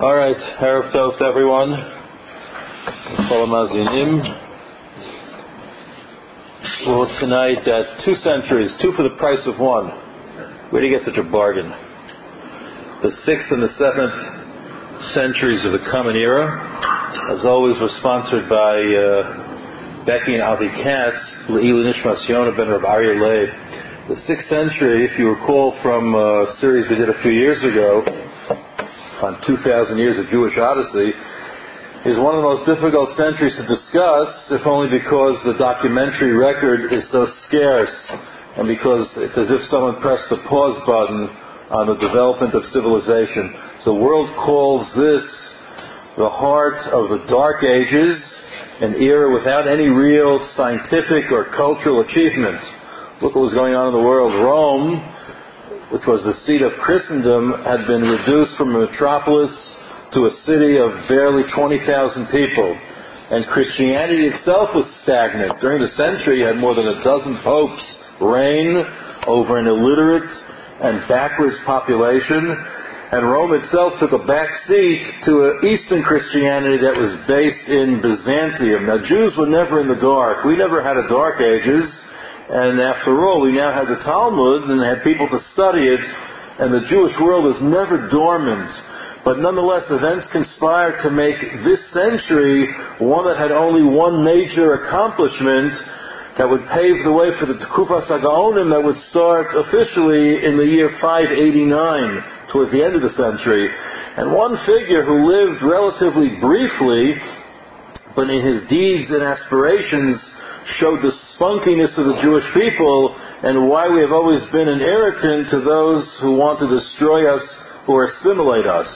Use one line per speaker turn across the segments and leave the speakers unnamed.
All right, Erev Tov to everyone. Well, tonight at 2 centuries, 2 for the price of 1. Where do you get such a bargain? The 6th and the 7th centuries of the Common Era, as always, were sponsored by Becky and Avi Katz, Le'ilu Nishmas Yonah ben Reb Aryeh Leib. The 6th century, if you recall from a series we did a few years ago, on 2,000 years of Jewish Odyssey, is one of the most difficult centuries to discuss, if only because the documentary record is so scarce, and because it's as if someone pressed the pause button on the development of civilization. So the world calls this the heart of the Dark Ages, an era without any real scientific or cultural achievement. Look what was going on in the world. Rome, which was the seat of Christendom, had been reduced from a metropolis to a city of barely 20,000 people. And Christianity itself was stagnant. During the century, you had more than a dozen popes reign over an illiterate and backwards population. And Rome itself took a back seat to an Eastern Christianity that was based in Byzantium. Now, Jews were never in the dark. We never had a Dark Ages. And after all, we now had the Talmud and had people to study it, and the Jewish world is never dormant. But nonetheless, events conspired to make this century one that had only one major accomplishment that would pave the way for the Tekufas HaGaonim that would start officially in the year 589, towards the end of the century. And one figure who lived relatively briefly, but in his deeds and aspirations showed the spunkiness of the Jewish people and why we have always been an irritant to those who want to destroy us or assimilate us.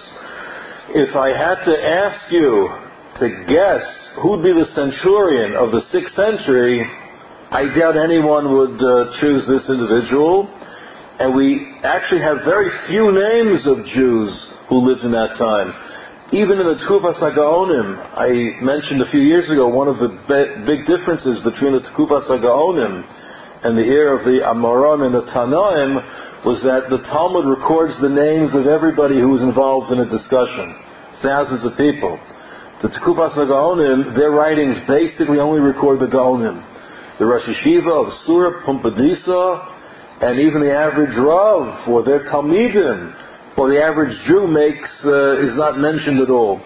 If I had to ask you to guess who'd be the centurion of the 6th century, I doubt anyone would choose this individual. And we actually have very few names of Jews who lived in that time. Even in the Tekufas HaGaonim, I mentioned a few years ago, one of the big differences between the Tekufas HaGaonim and the era of the Amoraim and the Tanaim was that the Talmud records the names of everybody who was involved in a discussion. Thousands of people. The Tekufas HaGaonim, their writings basically only record the Gaonim. The Rosh Yeshiva of Surah, Pumbedisa, and even the average Rav, or their Talmidim, or the average Jew is not mentioned at all.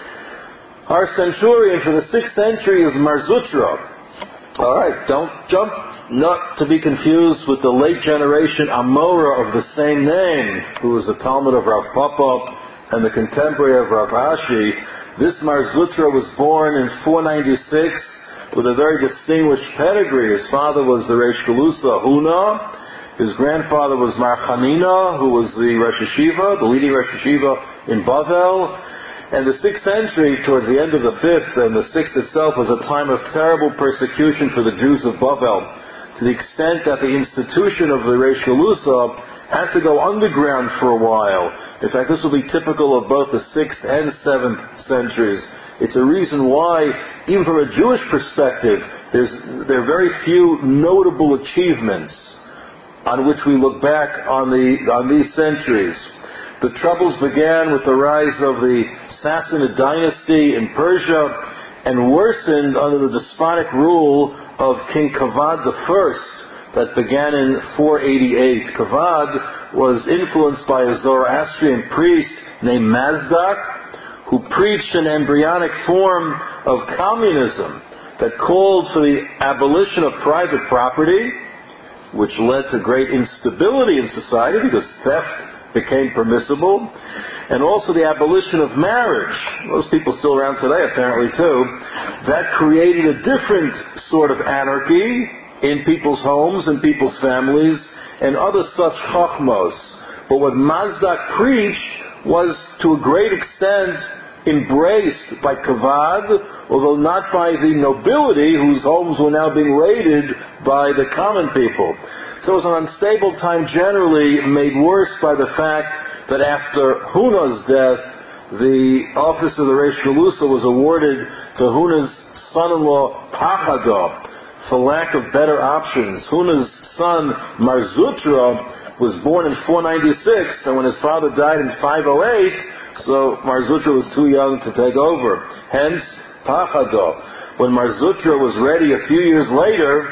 Our centurion for the 6th century is Mar Zutra. Alright, don't jump, not to be confused with the late generation Amora of the same name, who was the Talmud of Rav Papa and the contemporary of Rav Ashi. This Mar Zutra was born in 496 with a very distinguished pedigree. His father was the Reish Galusa Huna. His grandfather was Mar Chanina, who was the Rosh Yeshiva, the leading Rosh Yeshiva in Bavel. And the 6th century, towards the end of the 5th, and the 6th itself, was a time of terrible persecution for the Jews of Bavel, to the extent that the institution of the Reish Galusa had to go underground for a while. In fact, this will be typical of both the 6th and 7th centuries. It's a reason why, even from a Jewish perspective, there are very few notable achievements on which we look back on these centuries. The troubles began with the rise of the Sassanid dynasty in Persia and worsened under the despotic rule of King Kavad I that began in 488. Kavad was influenced by a Zoroastrian priest named Mazdak, who preached an embryonic form of communism that called for the abolition of private property, which led to great instability in society because theft became permissible, and also the abolition of marriage. Those people still around today, apparently, too. That created a different sort of anarchy in people's homes and people's families and other such chachmos. But what Mazdak preached was, to a great extent, embraced by Kavad, although not by the nobility whose homes were now being raided by the common people. So it was an unstable time generally, made worse by the fact that after Huna's death, the office of the Reish Galusa was awarded to Huna's son-in-law Pachada for lack of better options. Huna's son Mar Zutra was born in 496, and when his father died in 508, So Mar Zutra was too young to take over. Hence, Pachado. When Mar Zutra was ready a few years later,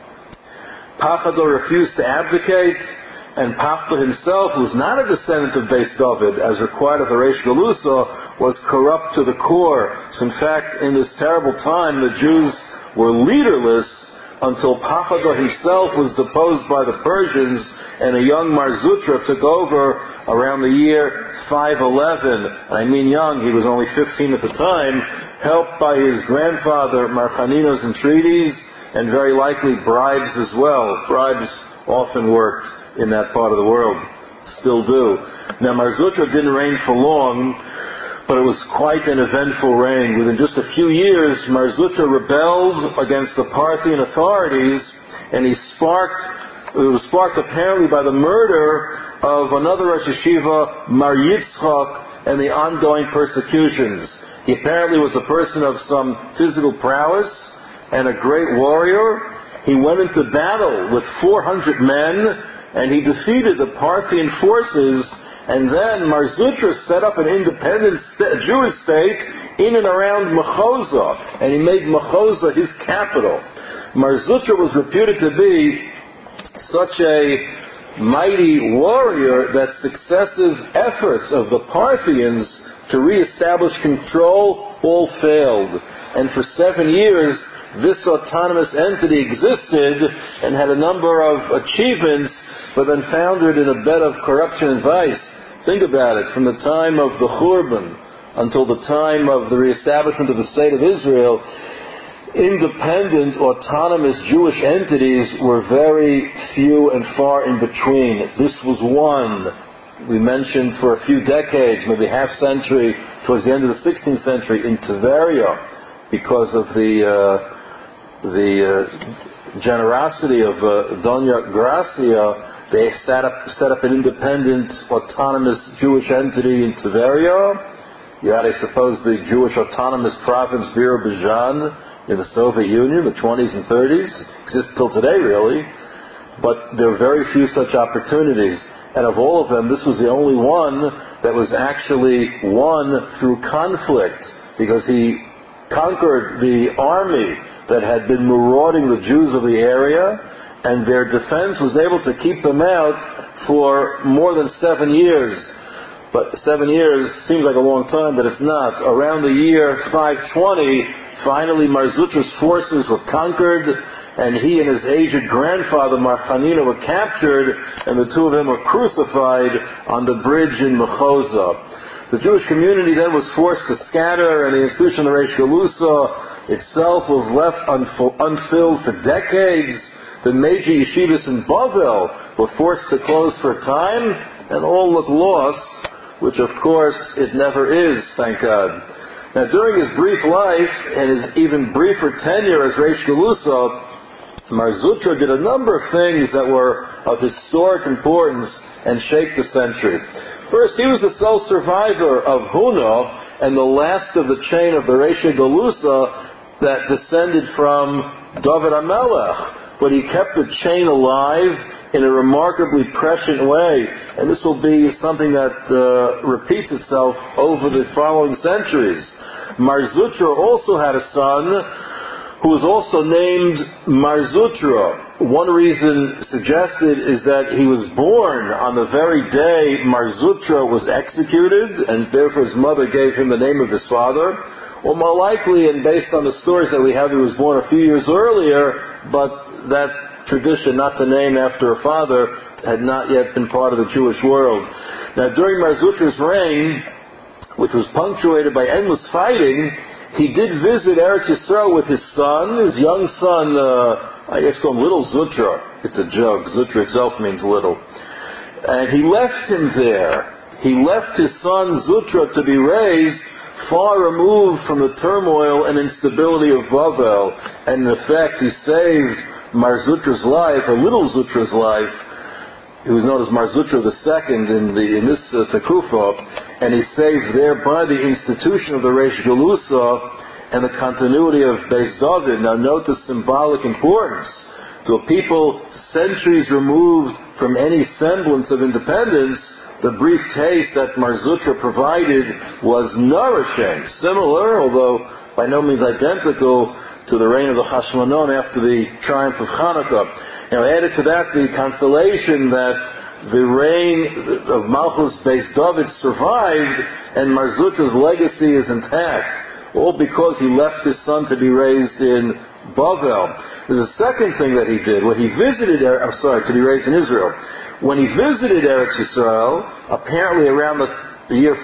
Pachado refused to abdicate, and Pachado himself, who was not a descendant of Beis David, as required of the Reish Galusa, was corrupt to the core. So in fact, in this terrible time, the Jews were leaderless until Pachado himself was deposed by the Persians, and a young Mar Zutra took over around the year 511. And I mean young, he was only 15 at the time, helped by his grandfather Mar Chanina's entreaties, and very likely bribes as well. Bribes often worked in that part of the world, still do. Now Mar Zutra didn't reign for long, but it was quite an eventful reign. Within just a few years, Mar Zutra rebelled against the Parthian authorities, and it was sparked apparently by the murder of another Rosh Yeshiva, Mar Yitzchak, and the ongoing persecutions. He apparently was a person of some physical prowess and a great warrior. He went into battle with 400 men, and he defeated the Parthian forces, and then Mar Zutra set up an independent Jewish state in and around Mechoza, and he made Mechoza his capital. Mar Zutra was reputed to be such a mighty warrior that successive efforts of the Parthians to reestablish control all failed. And for 7 years, this autonomous entity existed and had a number of achievements, but then foundered in a bed of corruption and vice. Think about it. From the time of the Churban until the time of the reestablishment of the State of Israel, independent, autonomous Jewish entities were very few and far in between. This was one, we mentioned, for a few decades, maybe half century, towards the end of the 16th century, in Tveria, because of the generosity of Doña Gracia. They set up an independent, autonomous Jewish entity in Tveria. You had, I suppose, the Jewish Autonomous Province Azerbaijan in the Soviet Union, the 20s and 30s. Exists till today, really. But there are very few such opportunities. And of all of them, this was the only one that was actually won through conflict, because he conquered the army that had been marauding the Jews of the area, and their defense was able to keep them out for more than 7 years. But 7 years seems like a long time, but it's not. Around the year 520, finally Mar Zutra's forces were conquered, and he and his aged grandfather Mar Chanina were captured, and the two of them were crucified on the bridge in Mechoza. The Jewish community then was forced to scatter, and the institution of the Reish Galusa itself was left unfilled for decades. The major yeshivas in Bavel were forced to close for a time, and all looked lost, which of course it never is, thank God. Now during his brief life, and his even briefer tenure as Reish Galusa, Mar Zutra did a number of things that were of historic importance and shaped the century. First, he was the sole survivor of Huna, and the last of the chain of the Reish Galusa that descended from David HaMelech. But he kept the chain alive in a remarkably prescient way. And this will be something that repeats itself over the following centuries. Mar Zutra also had a son who was also named Mar Zutra. One reason suggested is that he was born on the very day Mar Zutra was executed, and therefore his mother gave him the name of his father. Or more likely, and based on the stories that we have, he was born a few years earlier, but that tradition not to name after a father had not yet been part of the Jewish world. Now, during Mar Zutra's reign, which was punctuated by endless fighting, he did visit Eretz Yisrael with his son, his young son, I guess called Little Zutra. It's a joke. Zutra itself means little. And he left him there. He left his son Zutra to be raised far removed from the turmoil and instability of Bavel. And in effect, he saved Mar Zutra's life, or Little Zutra's life. He was known as Mar Zutra II in this Tekufa, and he saved thereby the institution of the Reish Galusa and the continuity of Beis David. Now note the symbolic importance. To a people centuries removed from any semblance of independence, the brief taste that Mar Zutra provided was nourishing, similar, although by no means identical, to the reign of the Hashmonaim after the triumph of Hanukkah. Now, added to that, the consolation that the reign of Malchus Beis David survived and Mar Zutra's legacy is intact, all because he left his son to be raised in Bavel. There's a second thing that he did. When he visited, to be raised in Israel. When he visited Eretz Yisrael, apparently around the year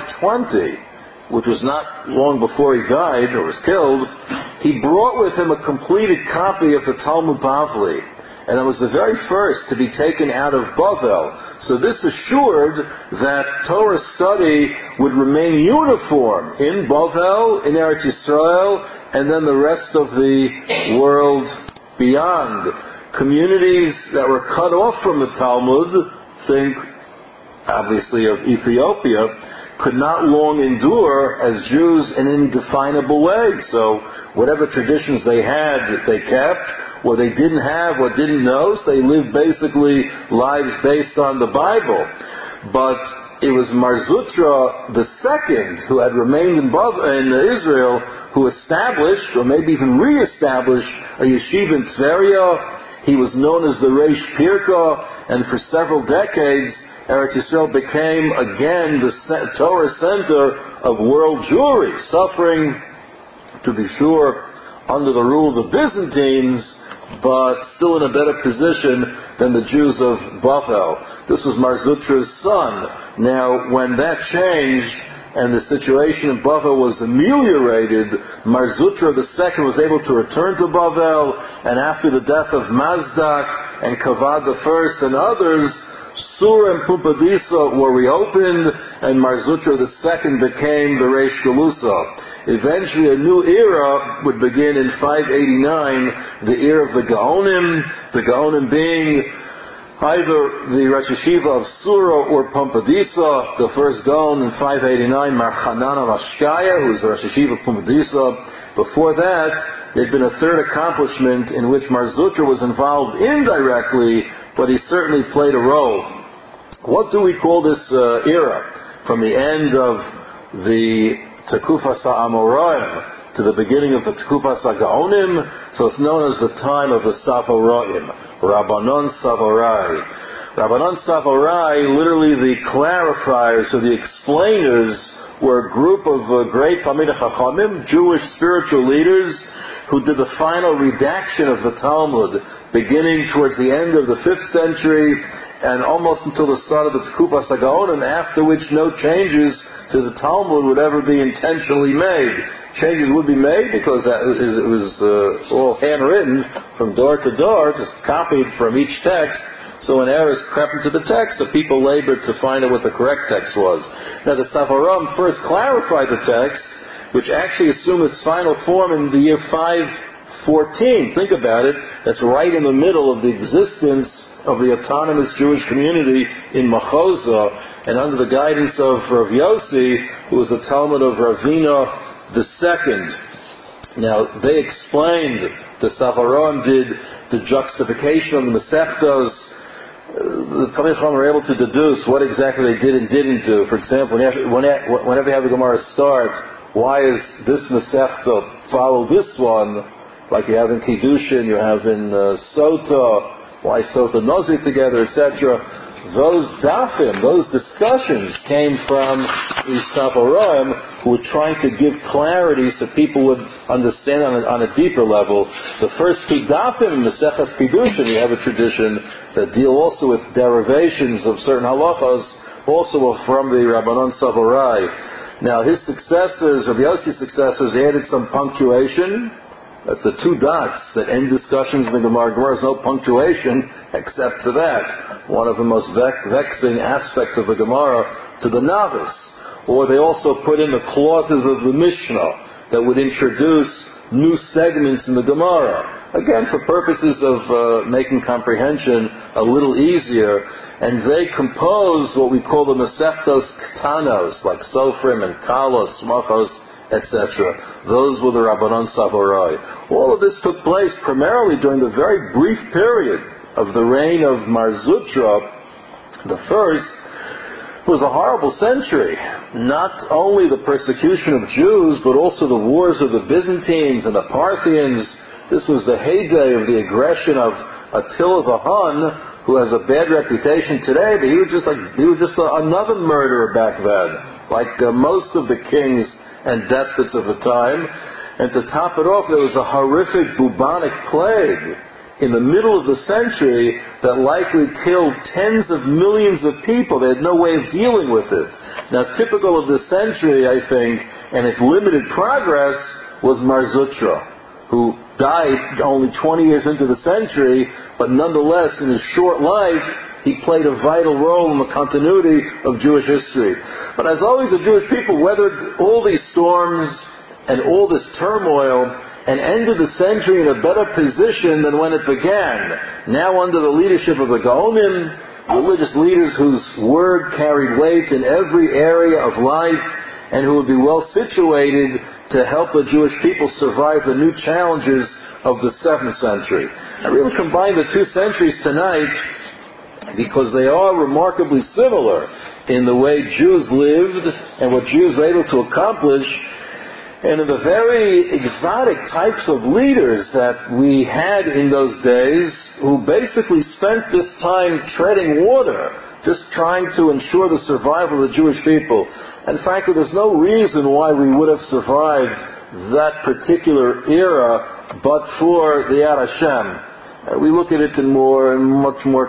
520, which was not long before he died or was killed, he brought with him a completed copy of the Talmud Bavli. And it was the very first to be taken out of Bavel. So this assured that Torah study would remain uniform in Bavel, in Eretz Yisrael, and then the rest of the world beyond. Communities that were cut off from the Talmud, think obviously of Ethiopia, could not long endure as Jews in any definable way. So whatever traditions they had, they kept. What they didn't have, what didn't know, so they lived basically lives based on the Bible. But it was Mar Zutra II, who had remained in Israel, who established, or maybe even re-established, a yeshiva in Tveria. He was known as the Reish Pirka, and for several decades, Eretz Yisrael became again the Torah center of world Jewry, suffering, to be sure, under the rule of the Byzantines, but still in a better position than the Jews of Bavel. This was Mar Zutra's son. Now, when that changed and the situation in Bavel was ameliorated, Mar Zutra II was able to return to Bavel, and after the death of Mazdak and Kavad I and others, Sur and Pumpadisa were reopened, and Mar Zutra II became the Reish Galusa. Eventually, a new era would begin in 589, the era of the Gaonim being either the Rosh Yeshiva of Sura or Pumpadisa. The first Gaon in 589, Mar Chanana Mashkaya, who was the Rosh Yeshiva of Pumpadisa. Before that, there had been a third accomplishment in which Mar Zutra was involved indirectly, but he certainly played a role. What do we call this era? From the end of the Tekufas HaAmoraim to the beginning of the Tekufas HaGaonim, so it's known as the time of the Savoraim, Rabbanon Savorai. Rabbanon Savorai, literally the clarifiers or the explainers, were a group of great Talmidei Chachamim, Jewish spiritual leaders, who did the final redaction of the Talmud, beginning towards the end of the 5th century and almost until the start of the Tekufas HaGaonim, after which no changes to the Talmud would ever be intentionally made. Changes would be made because it was all handwritten from door to door, just copied from each text. So when errors crept into the text, the people labored to find out what the correct text was. Now the Savoraim first clarified the text, which actually assumed its final form in the year 514. Think about it. That's right in the middle of the existence of the autonomous Jewish community in Machoza, and under the guidance of Rav Yossi, who was the Talmud of Ravina II. Now, they explained, the Savoraim did the juxtaposition of the Masechtos. The Talmidei Chacham were able to deduce what exactly they did and didn't do. For example, whenever you have a Gemara start, why is this Masechta follow this one, like you have in Kiddushin, you have in Sota, why Sota Nozik together, etc. Those dafim, those discussions came from the Savoraim, who were trying to give clarity so people would understand on a deeper level. The first two dafim in the Masechtas Kiddushin, you have a tradition that deal also with derivations of certain halachas, also were from the Rabbanon Savorai. Now his successors, Rabbi Yossi's successors, added some punctuation. That's the two dots that end discussions in the Gemara. Gemara has no punctuation except for that. One of the most vexing aspects of the Gemara to the novice. Or they also put in the clauses of the Mishnah that would introduce new segments in the Gemara. Again, for purposes of making comprehension a little easier. And they compose what we call the Masechtos Ktanos, like Sofrim and Kalos, Machos, etc. Those were the Rabbanon Savorai. All of this took place primarily during the very brief period of the reign of Mar Zutra the first, It was a horrible century. Not only the persecution of Jews, but also the wars of the Byzantines and the Parthians. This was the heyday of the aggression of Attila the Hun, who has a bad reputation today, but he was just another murderer back then, like most of the kings and despots of the time. And to top it off, there was a horrific bubonic plague in the middle of the century that likely killed tens of millions of people. They had no way of dealing with it. Now, typical of this century, I think, and its limited progress, was Mar Zutra, who died only 20 years into the century, but nonetheless, in his short life, he played a vital role in the continuity of Jewish history. But as always, the Jewish people weathered all these storms and all this turmoil and ended the century in a better position than when it began. Now under the leadership of the Gaonim, religious leaders whose word carried weight in every area of life and who would be well situated to help the Jewish people survive the new challenges of the 7th century. I really combine the two centuries tonight because they are remarkably similar in the way Jews lived and what Jews were able to accomplish, and in the very exotic types of leaders that we had in those days who basically spent this time treading water, just trying to ensure the survival of the Jewish people. And frankly, there's no reason why we would have survived that particular era but for the Yad Hashem. We look at it in much more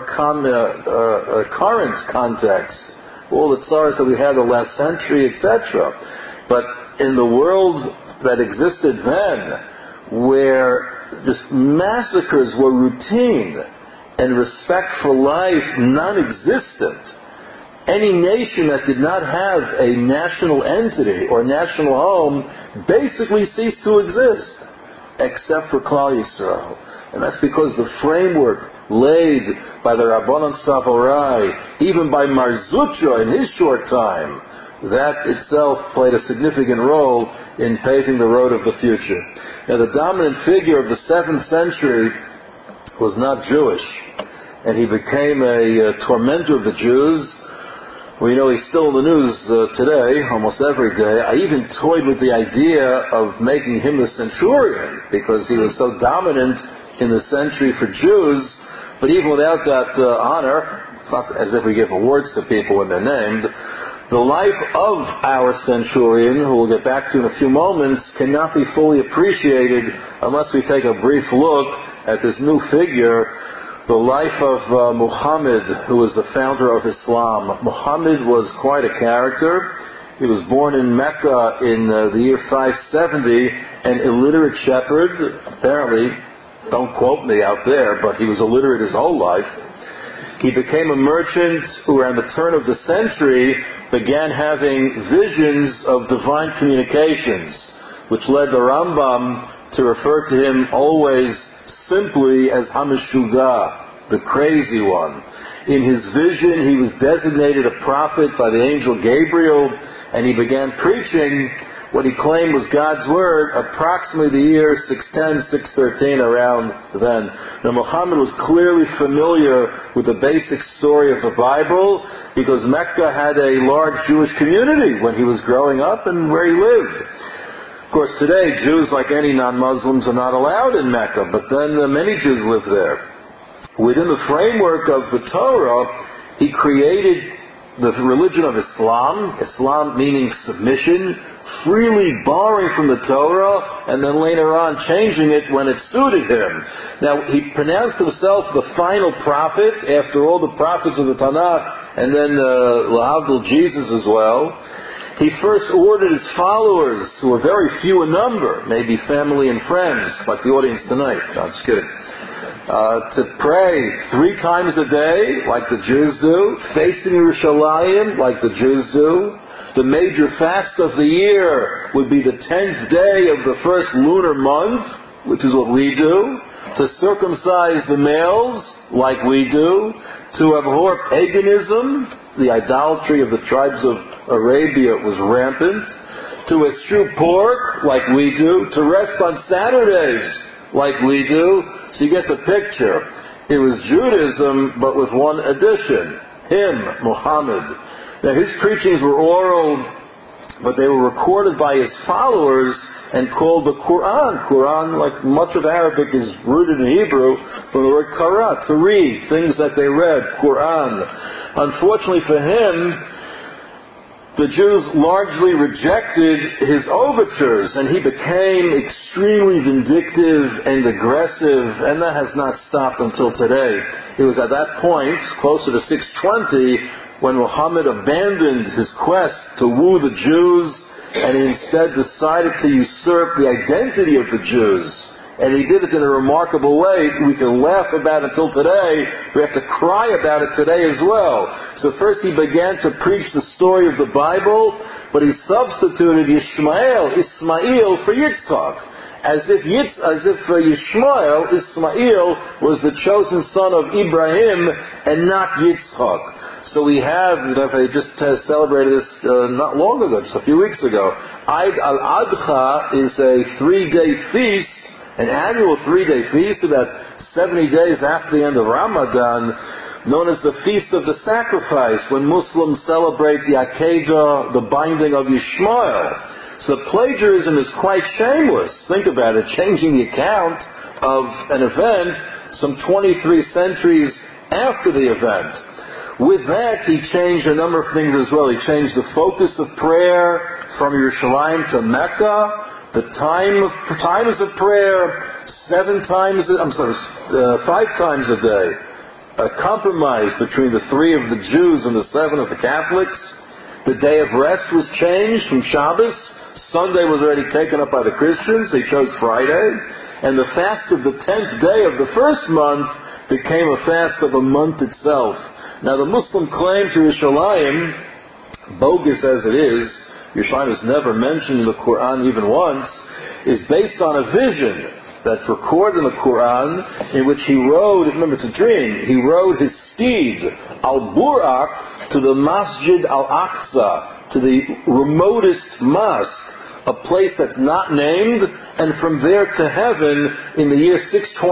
current context, all the tsars that we had the last century, etc. But in the world that existed then, where just massacres were routine and respect for life non-existent, any nation that did not have a national entity or national home basically ceased to exist, except for Klal Yisrael. And that's because the framework laid by the Rabbanan Savorai, even by Mar Zutra in his short time, that itself played a significant role in paving the road of the future. Now, the dominant figure of the 7th century was not Jewish, and he became a tormentor of the Jews. We know he's still in the news today, almost every day. I even toyed with the idea of making him the centurion, because he was so dominant in the century for Jews. But even without that honor, it's not as if we give awards to people when they're named, the life of our centurion, who we'll get back to in a few moments, cannot be fully appreciated unless we take a brief look at this new figure, the life of Muhammad, who was the founder of Islam. Muhammad was quite a character. He was born in Mecca in the year 570, an illiterate shepherd. Apparently, don't quote me out there, but he was illiterate his whole life. He became a merchant who, around the turn of the century, began having visions of divine communications, which led the Rambam to refer to him always simply as Hameshuga, the crazy one. In his vision, he was designated a prophet by the angel Gabriel, and he began preaching what he claimed was God's word approximately the year 610, 613, around then. Now, Muhammad was clearly familiar with the basic story of the Bible because Mecca had a large Jewish community when he was growing up and where he lived. Of course, today, Jews, like any non-Muslims, are not allowed in Mecca, but then many Jews live there. Within the framework of the Torah, he created the religion of Islam, Islam meaning submission, freely borrowing from the Torah and then later on changing it when it suited him. Now, he pronounced himself the final prophet after all the prophets of the Tanakh and then Lahavdil Jesus as well. He first ordered his followers, who were very few in number, maybe family and friends, like the audience tonight. No, I'm just kidding. To pray 3 times a day, like the Jews do, facing Yerushalayim, like the Jews do. The major fast of the year would be the 10th day of the first lunar month, which is what we do. To circumcise the males, like we do. To abhor paganism, the idolatry of the tribes of Arabia was rampant. To eschew pork, like we do. To rest on Saturdays, like we do. So you get the picture. It was Judaism, but with one addition. Him, Muhammad. Now his preachings were oral, but they were recorded by his followers and called the Quran. Quran, like much of Arabic, is rooted in Hebrew from the word qara, to read, things that they read, Quran. Unfortunately for him, the Jews largely rejected his overtures, and he became extremely vindictive and aggressive, and that has not stopped until today. It was at that point, closer to 620, when Muhammad abandoned his quest to woo the Jews, and he instead decided to usurp the identity of the Jews. And he did it in a remarkable way. We can laugh about it till today. We have to cry about it today as well. So first he began to preach the story of the Bible, but he substituted Ismail for Yitzchak. As if Yishmael, Ismail, was the chosen son of Ibrahim and not Yitzchak. So we have, I just celebrated this not long ago, just a few weeks ago. Eid al-Adha is a 3-day feast, an annual 3-day feast, about 70 days after the end of Ramadan, known as the Feast of the Sacrifice, when Muslims celebrate the Akedah, the binding of Yishmael. So plagiarism is quite shameless. Think about it, changing the account of an event some 23 centuries after the event. With that, he changed a number of things as well. He changed the focus of prayer from Yerushalayim to Mecca. The times of prayer, 5 times a day. A compromise between the 3 of the Jews and the 7 of the Catholics. The day of rest was changed from Shabbos. Sunday was already taken up by the Christians. They chose Friday. And the fast of the 10th day of the first month became a fast of a month itself. Now the Muslim claim to Yerushalayim, bogus as it is, Yerushalayim is never mentioned in the Quran even once, is based on a vision that's recorded in the Quran in which he rode, remember it's a dream, he rode his steed, Al-Burak, to the Masjid Al-Aqsa, to the remotest mosque, a place that's not named, and from there to heaven in the year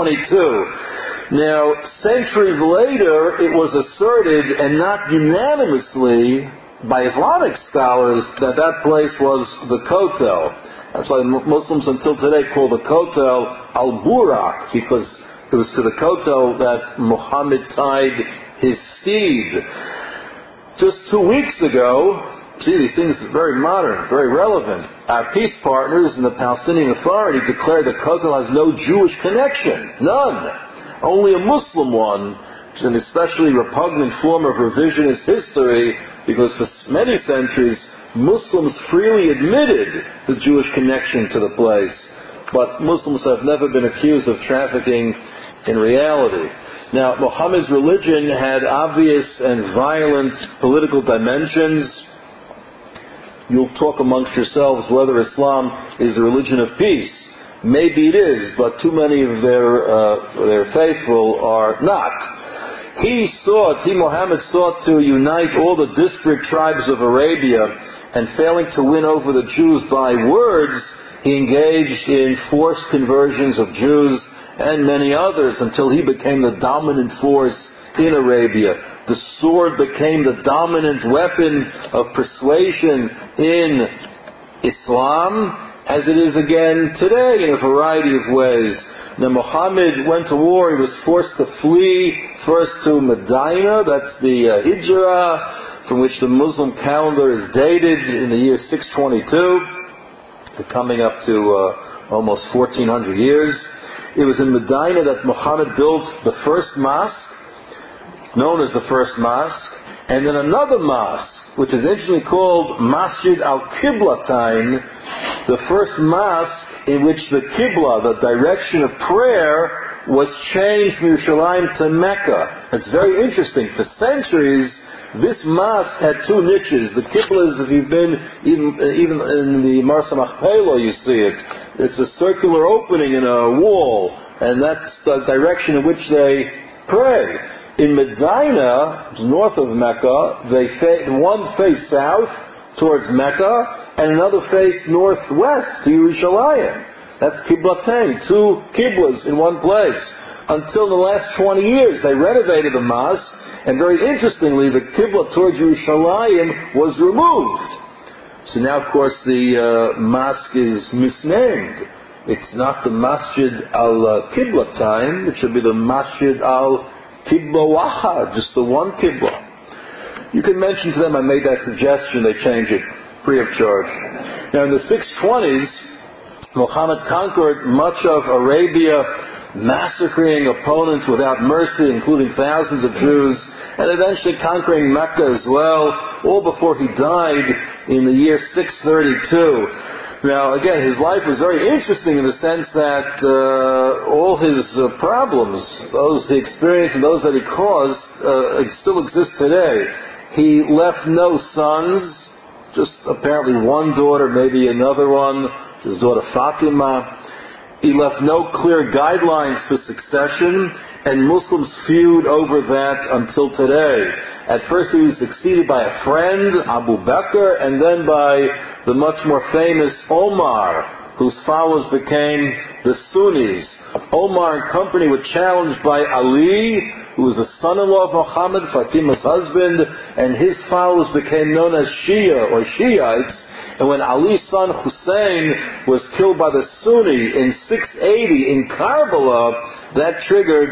622. Now, centuries later, it was asserted, and not unanimously, by Islamic scholars, that place was the Kotel. That's why Muslims until today call the Kotel Al-Burak, because it was to the Kotel that Muhammad tied his steed. Just 2 weeks ago, see, these things are very modern, very relevant. Our peace partners in the Palestinian Authority declared that Kotel has no Jewish connection. None. Only a Muslim one. It's an especially repugnant form of revisionist history, because for many centuries, Muslims freely admitted the Jewish connection to the place. But Muslims have never been accused of trafficking in reality. Now, Muhammad's religion had obvious and violent political dimensions. You'll talk amongst yourselves whether Islam is a religion of peace. Maybe it is, but too many of their faithful are not. Muhammad sought to unite all the disparate tribes of Arabia, and failing to win over the Jews by words, he engaged in forced conversions of Jews and many others until he became the dominant force in Arabia. The sword became the dominant weapon of persuasion in Islam, as it is again today in a variety of ways. Now Muhammad went to war. He was forced to flee first to Medina, that's the Hijrah, from which the Muslim calendar is dated in the year 622, coming up to almost 1400 years. It was in Medina that Muhammad built the first mosque. It's known as the first mosque. And then another mosque, which is interestingly called Masjid Al-Qiblatain, the first mosque in which the Qibla, the direction of prayer, was changed from Yerushalayim to Mecca. It's very interesting. For centuries, this mosque had 2 niches. The Qibla is, if you've been even in the Marsa Machpelah, you see it. It's a circular opening in a wall, and that's the direction in which they pray. In Medina, north of Mecca, one faced south towards Mecca, and another faced northwest to Yerushalayim. That's Qiblatain, 2 Qiblas in one place. Until the last 20 years, they renovated the mosque, And very interestingly, the Qibla towards Yerushalayim was removed. So now, of course, the mosque is misnamed. It's not the Masjid al-Qibla time. It should be the Masjid al-Qibla Wahad, just the one Qibla. You can mention to them I made that suggestion. They change it free of charge. Now, in the 620s, Muhammad conquered much of Arabia, massacring opponents without mercy, including thousands of Jews, and eventually conquering Mecca as well, all before he died in the year 632. Now, again, his life was very interesting in the sense that all his problems, those he experienced and those that he caused, still exist today. He left no sons, just apparently one daughter, maybe another one, his daughter Fatima. He left no clear guidelines for succession, and Muslims feud over that until today. At first he was succeeded by a friend, Abu Bakr, and then by the much more famous Omar, whose followers became the Sunnis. Omar and company were challenged by Ali, who was the son-in-law of Muhammad, Fatima's husband, and his followers became known as Shia, or Shiites. And when Ali's son Hussein was killed by the Sunni in 680 in Karbala, that triggered,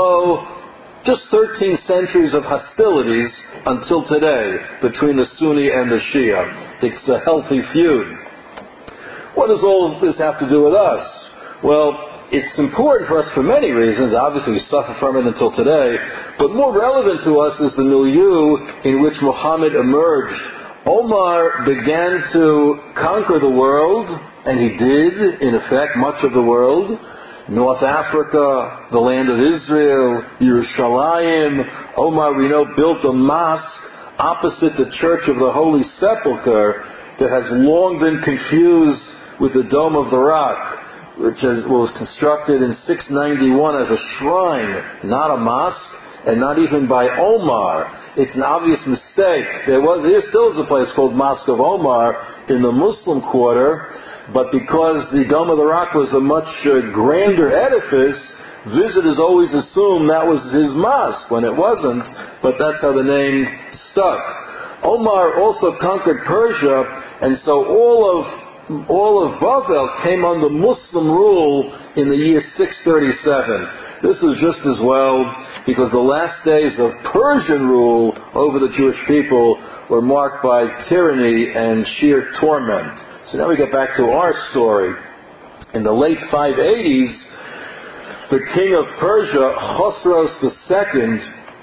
just 13 centuries of hostilities until today between the Sunni and the Shia. It's a healthy feud. What does all this have to do with us? Well, it's important for us for many reasons. Obviously, we suffer from it until today. But more relevant to us is the milieu in which Muhammad emerged. Omar began to conquer the world, and he did, in effect, much of the world. North Africa, the land of Israel, Yerushalayim. Omar, we know, built a mosque opposite the Church of the Holy Sepulchre that has long been confused with the Dome of the Rock, which was constructed in 691 as a shrine, not a mosque, and not even by Omar. It's an obvious mistake. There still is a place called Mosque of Omar in the Muslim quarter, but because the Dome of the Rock was a much grander edifice, visitors always assumed that was his mosque, when it wasn't, but that's how the name stuck. Omar also conquered Persia, and so all of Bavel came under Muslim rule in the year 637. This was just as well because the last days of Persian rule over the Jewish people were marked by tyranny and sheer torment. So now we get back to our story. In the late 580s, the king of Persia, Khosroes II,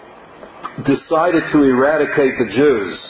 decided to eradicate the Jews.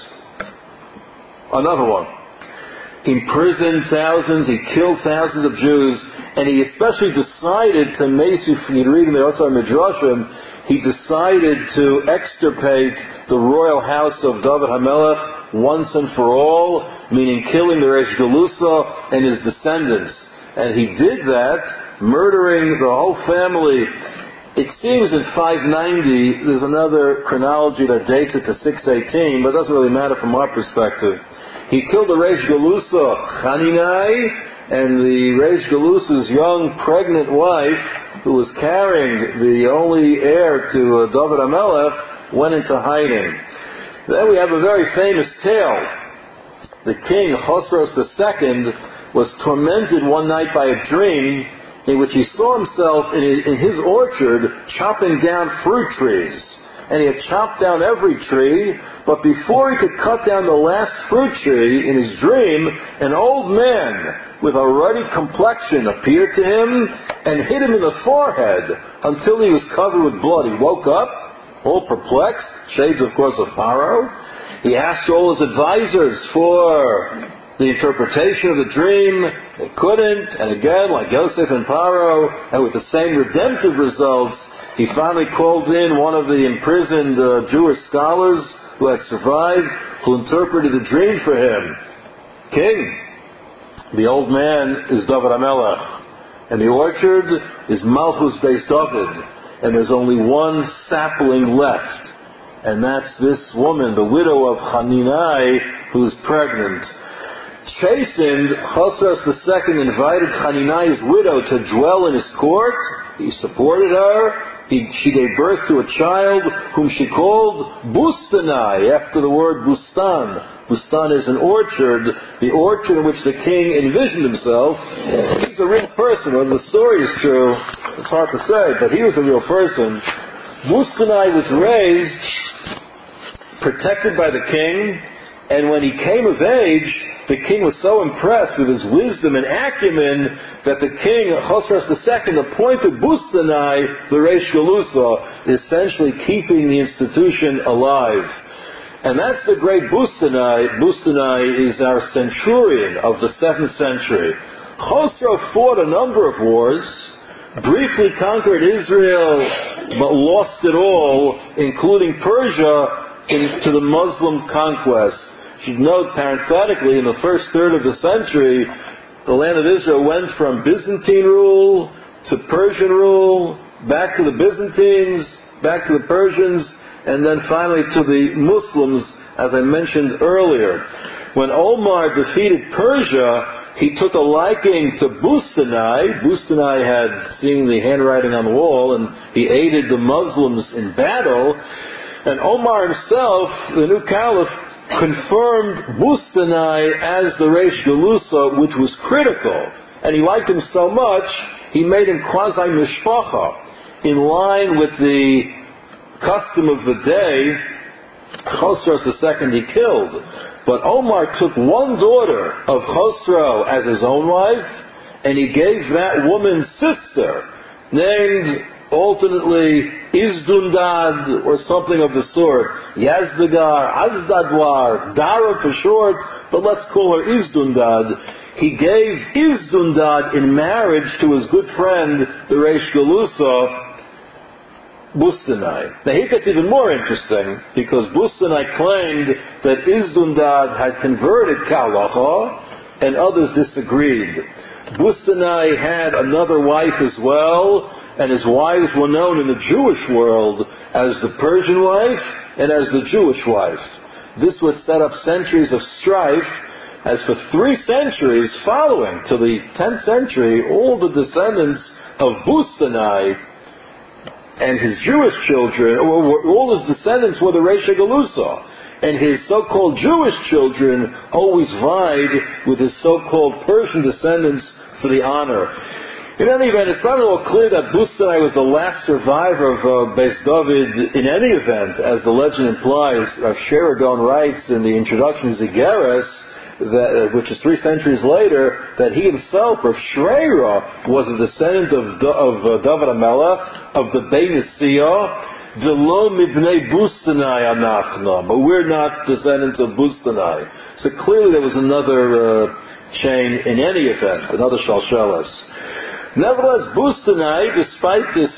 Another one. He imprisoned thousands, he killed thousands of Jews, and he especially decided to, you read in the Otzar Midrashim, he decided to extirpate the royal house of David HaMelech once and for all, meaning killing the Reish Galusa and his descendants. And he did that, murdering the whole family. It seems in 590, there's another chronology that dates it to 618, but it doesn't really matter from our perspective. He killed the Reish Galusa, Chaninai, and the Reish Galusa's young pregnant wife, who was carrying the only heir to David HaMelech, went into hiding. Then we have a very famous tale. The king, Khosroes II, was tormented one night by a dream in which he saw himself in his orchard chopping down fruit trees. And he had chopped down every tree, but before he could cut down the last fruit tree, in his dream, an old man with a ruddy complexion appeared to him and hit him in the forehead until he was covered with blood. He woke up, all perplexed, shades, of course, of Pharaoh. He asked all his advisors for the interpretation of the dream. They couldn't, and again, like Yosef and Pharaoh, and with the same redemptive results, he finally called in one of the imprisoned Jewish scholars who had survived, who interpreted the dream for him. King, the old man is David HaMelech, and the orchard is Malchus Beis David, and there's only one sapling left, and that's this woman, the widow of Chaninai, who's pregnant. chastened, Chosros II invited Chaninai's widow to dwell in his court. He supported her. She gave birth to a child whom she called Bustanai, after the word Bustan. Bustan is an orchard, the orchard in which the king envisioned himself. He's a real person. Whether the story is true, it's hard to say, but he was a real person. Bustanai was raised, protected by the king, and when he came of age, the king was so impressed with his wisdom and acumen that the king, Chosros II, appointed Bustanai the Reish Galusa, essentially keeping the institution alive. And that's the great Bustanai. Bustanai is our centurion of the 7th century. Chosro fought a number of wars, briefly conquered Israel, but lost it all, including Persia, to the Muslim conquest. You should note, parenthetically, in the first third of the century, the land of Israel went from Byzantine rule to Persian rule, back to the Byzantines, back to the Persians, and then finally to the Muslims, as I mentioned earlier. When Omar defeated Persia, he took a liking to Bustanai. Bustanai had seen the handwriting on the wall, and he aided the Muslims in battle. And Omar himself, the new caliph, confirmed Bustanai as the Reish Galusa, which was critical. And he liked him so much, he made him quasi mishpacha, in line with the custom of the day. Chosros II he killed. But Omar took one daughter of Chosro as his own wife, and he gave that woman's sister, named alternately Izdundad or something of the sort, Yazdagar, Azdadwar, Dara for short, but let's call her Izdundad. He gave Izdundad in marriage to his good friend, the Reish Galusa, Bustanai. Now here gets even more interesting, because Bustanai claimed that Izdundad had converted Kalacha, and others disagreed. Bustanai had another wife as well, and his wives were known in the Jewish world as the Persian wife and as the Jewish wife. This would set up centuries of strife, as for 3 centuries following to the 10th century, all the descendants of Bustanai and his Jewish children, all his descendants were the Reish Galusa. And his so-called Jewish children always vied with his so-called Persian descendants for the honor. In any event, it's not at all clear that Bustanai was the last survivor of Beis David in any event, as the legend implies. Rav Sheragon writes in the introduction to Zigeres, which is 3 centuries later, that he himself, Rav Shreira, was a descendant of David HaMelech, of the Beit Nesiah, V'lo mibnei Bustanai anachna, but we're not descendants of Bustanai. So clearly there was another chain in any event, another shalshelas. Nevertheless, Bustanai, despite this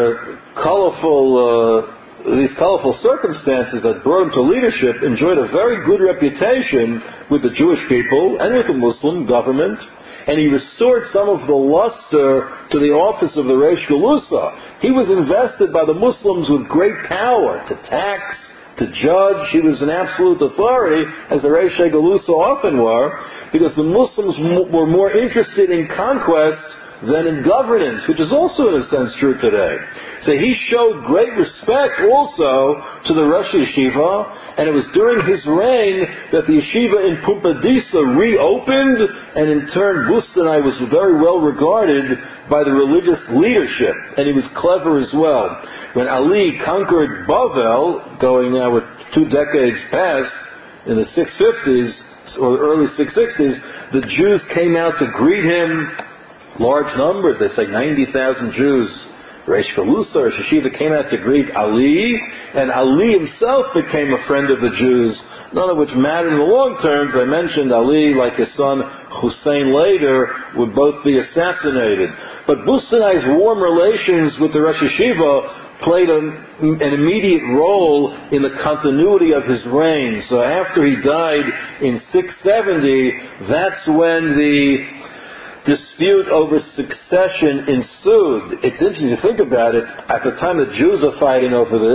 these colorful circumstances that brought him to leadership, enjoyed a very good reputation with the Jewish people and with the Muslim government. And he restored some of the luster to the office of the Reish Galusa. He was invested by the Muslims with great power to tax, to judge. He was an absolute authority, as the Reish Galusa often were, because the Muslims were more interested in conquest than in governance, which is also in a sense true today. So he showed great respect also to the Rosh Yeshiva, and it was during his reign that the yeshiva in Pumbedisa reopened, and in turn Bustanai was very well regarded by the religious leadership, and he was clever as well. When Ali conquered Bavel, going now with 2 decades past, in the 650s or early 660s, the Jews came out to greet him. Large numbers, they say 90,000 Jews. Reish Galusa or Yeshiva came out to greet Ali, and Ali himself became a friend of the Jews, none of which mattered in the long term, because I mentioned Ali, like his son Hussein later, would both be assassinated. But Bustanai's warm relations with the Rosh Yeshiva played an immediate role in the continuity of his reign. So after he died in 670, that's when the dispute over succession ensued. It's interesting to think about it. At the time the Jews are fighting over this,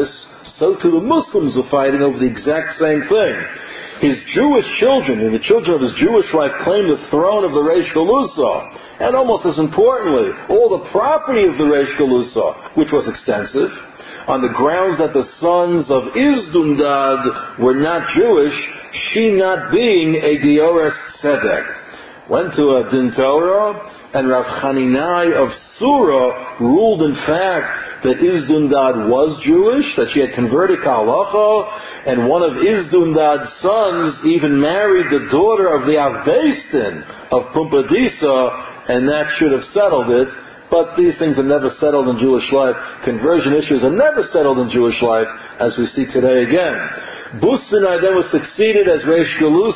so too the Muslims are fighting over the exact same thing. His Jewish children and the children of his Jewish wife claim the throne of the Reish Galusa. And almost as importantly, all the property of the Reish Galusa, which was extensive, on the grounds that the sons of Izdundad were not Jewish, she not being a Giores Tzedek. Went to a Din Torah, and Rav Chaninai of Sura ruled in fact that Izdundad was Jewish, that she had converted Ka'alacha, and one of Izdundad's sons even married the daughter of the Avbeistin of Pumpadisa, and that should have settled it. But these things are never settled in Jewish life. Conversion issues are never settled in Jewish life, as we see today again. Businai then was succeeded as Reish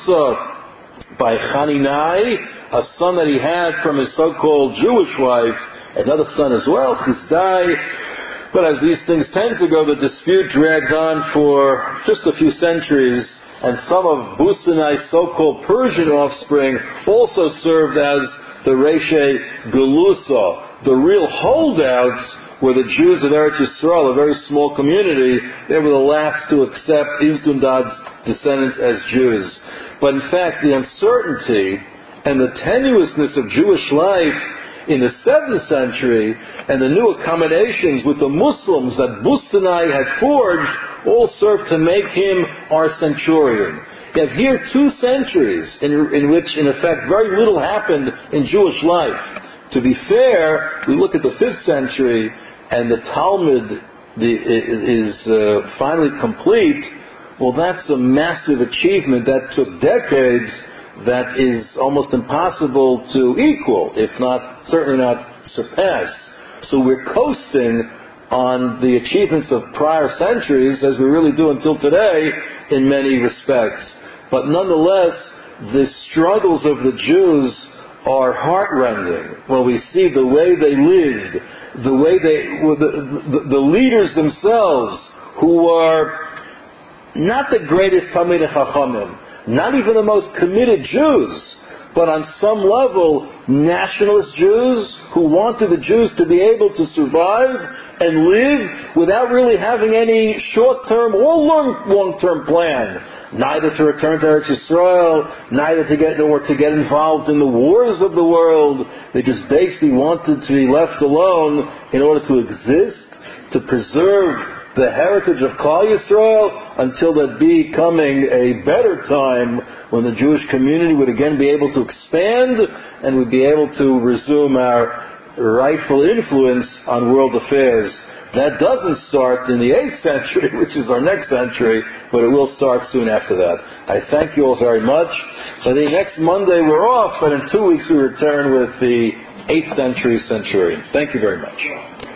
Galusa by Chaninai, a son that he had from his so-called Jewish wife, another son as well, Chizdai. But as these things tend to go, the dispute dragged on for just a few centuries, and some of Businai's so-called Persian offspring also served as the Reishei Galusa. The real holdouts were the Jews of Eretz Yisrael, a very small community. They were the last to accept Izdundad's descendants as Jews. But in fact, the uncertainty and the tenuousness of Jewish life in the 7th century and the new accommodations with the Muslims that Bustanai had forged all served to make him our centurion. You have here 2 centuries in which, in effect, very little happened in Jewish life. To be fair, we look at the 5th century, and the Talmud is finally complete. Well, that's a massive achievement that took decades, that is almost impossible to equal, if not, certainly not surpass. So we're coasting on the achievements of prior centuries, as we really do until today, in many respects. But nonetheless, the struggles of the Jews are heartrending when we see the way they lived, the way the leaders themselves, who are not the greatest Talmidei Chachamim, not even the most committed Jews, but on some level, nationalist Jews who wanted the Jews to be able to survive and live without really having any short-term or long-term plan, neither to return to Eretz Yisrael, neither to get involved in the wars of the world. They just basically wanted to be left alone in order to exist, to preserve the heritage of Klal Yisrael until there'd be coming a better time when the Jewish community would again be able to expand and would be able to resume our rightful influence on world affairs. That doesn't start in the 8th century, which is our next century, but it will start soon after that. I thank you all very much. I think next Monday we're off, but in 2 weeks we return with the 8th century centurion. Thank you very much.